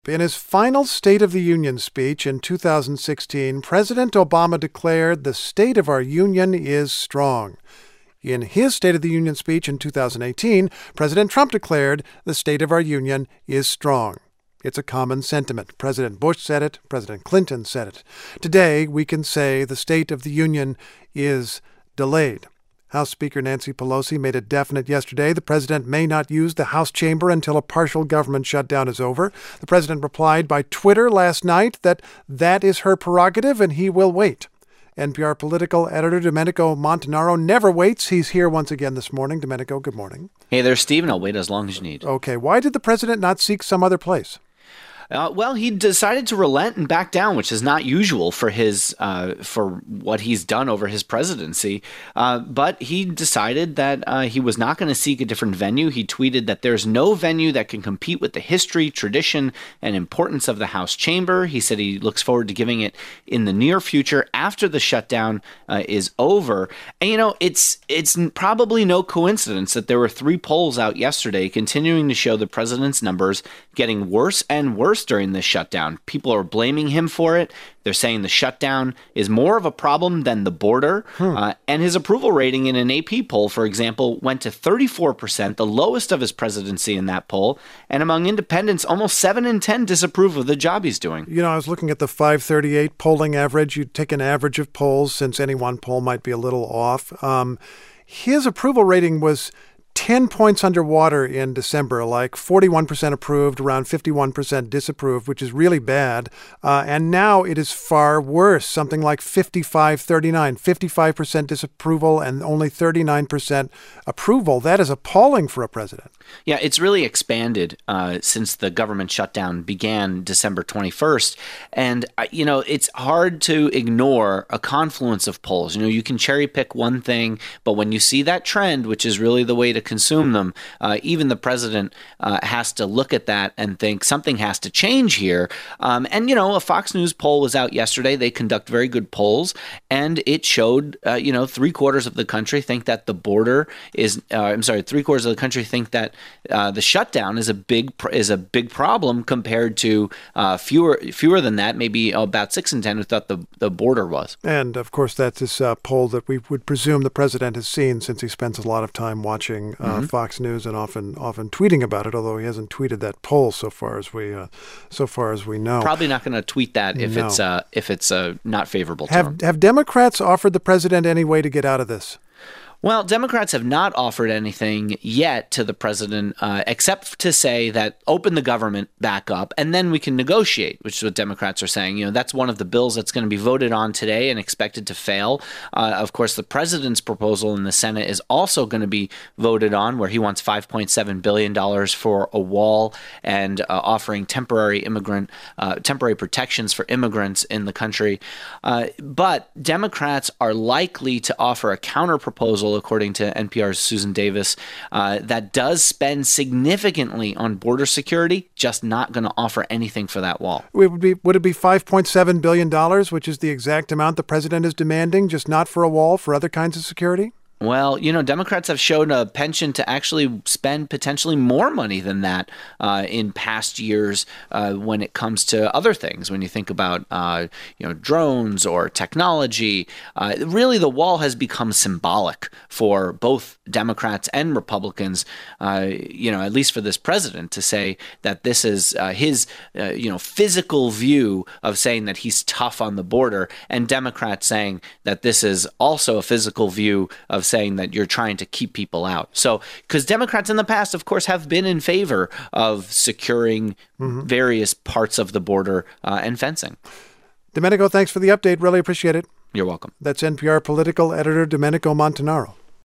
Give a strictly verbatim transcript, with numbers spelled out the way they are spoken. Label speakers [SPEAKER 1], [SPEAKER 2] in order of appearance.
[SPEAKER 1] In his final State of the Union speech in two thousand sixteen, President Obama declared the state of our union is strong. In his State of the Union speech in two thousand eighteen, President Trump declared the state of our union is strong. It's a common sentiment. President Bush said it. President Clinton said it. Today, we can say the State of the Union is delayed. House Speaker Nancy Pelosi made it definite yesterday the president may not use the House chamber until a partial government shutdown is over. The president replied by Twitter last night that that is her prerogative and he will wait. N P R political editor Domenico Montanaro never waits. He's here once again this morning. Domenico, good morning.
[SPEAKER 2] Hey there, Steve, and I'll wait as long as you need.
[SPEAKER 1] Okay. Why did the president not seek some other place?
[SPEAKER 2] Uh, well, he decided to relent and back down, which is not usual for his uh, for what he's done over his presidency. Uh, but he decided that uh, he was not going to seek a different venue. He tweeted that there's no venue that can compete with the history, tradition, and importance of the House chamber. He said he looks forward to giving it in the near future after the shutdown uh, is over. And, you know, it's it's probably no coincidence that there were three polls out yesterday continuing to show the president's numbers getting worse and worse during this shutdown. People are blaming him for it. They're saying the shutdown is more of a problem than the border. Hmm. Uh, and his approval rating in an A P poll, for example, went to thirty-four percent, the lowest of his presidency in that poll. And among independents, almost seven in ten disapprove of the job he's doing.
[SPEAKER 1] You know, I was looking at the five thirty-eight polling average. You'd take an average of polls since any one poll might be a little off. Um, his approval rating was ten points underwater in December, like forty-one percent approved, around fifty-one percent disapproved, which is really bad. Uh, and now it is far worse, something like fifty-five thirty-nine, fifty-five percent disapproval and only thirty-nine percent approval. That is appalling for a president.
[SPEAKER 2] Yeah, it's really expanded uh, since the government shutdown began December twenty-first. And, uh, you know, it's hard to ignore a confluence of polls. You know, you can cherry pick one thing, but when you see that trend, which is really the way to consume them, uh, even the president uh, has to look at that and think something has to change here. Um, and, you know, a Fox News poll was out yesterday. They conduct very good polls, and it showed, uh, you know, three quarters of the country think that the border is, uh, I'm sorry, three quarters of the country think that uh, the shutdown is a big is a big problem compared to uh, fewer fewer than that, maybe about six in ten who thought the, the border was.
[SPEAKER 1] And, of course, that's this uh, poll that we would presume the president has seen since he spends a lot of time watching Uh, mm-hmm. Fox News and often often tweeting about it, although he hasn't tweeted that poll so far as we uh, so far as we know.
[SPEAKER 2] Probably not going to tweet that if no. it's uh, if it's uh, not favorable to
[SPEAKER 1] have,
[SPEAKER 2] him.
[SPEAKER 1] Have Democrats offered the president any way to get out of this?
[SPEAKER 2] Well, Democrats have not offered anything yet to the president, uh, except to say that open the government back up and then we can negotiate, which is what Democrats are saying. You know, that's one of the bills that's going to be voted on today and expected to fail. Uh, of course, the president's proposal in the Senate is also going to be voted on, where he wants five point seven billion dollars for a wall and uh, offering temporary immigrant, uh, temporary protections for immigrants in the country. Uh, but Democrats are likely to offer a counter proposal, according to N P R's Susan Davis, uh, that does spend significantly on border security, just not going to offer anything for that wall.
[SPEAKER 1] It would be, would it be five point seven billion dollars, which is the exact amount the president is demanding, just not for a wall, for other kinds of security?
[SPEAKER 2] Well, you know, Democrats have shown a penchant to actually spend potentially more money than that uh, in past years uh, when it comes to other things. When you think about, uh, you know, drones or technology, uh, really the wall has become symbolic for both Democrats and Republicans, uh, you know, at least for this president, to say that this is uh, his, uh, you know, physical view of saying that he's tough on the border, and Democrats saying that this is also a physical view of saying that you're trying to keep people out. So, because Democrats in the past, of course, have been in favor of securing mm-hmm. various parts of the border uh, and fencing.
[SPEAKER 1] Domenico, thanks for the update. Really appreciate it.
[SPEAKER 2] You're welcome.
[SPEAKER 1] That's N P R political editor Domenico Montanaro.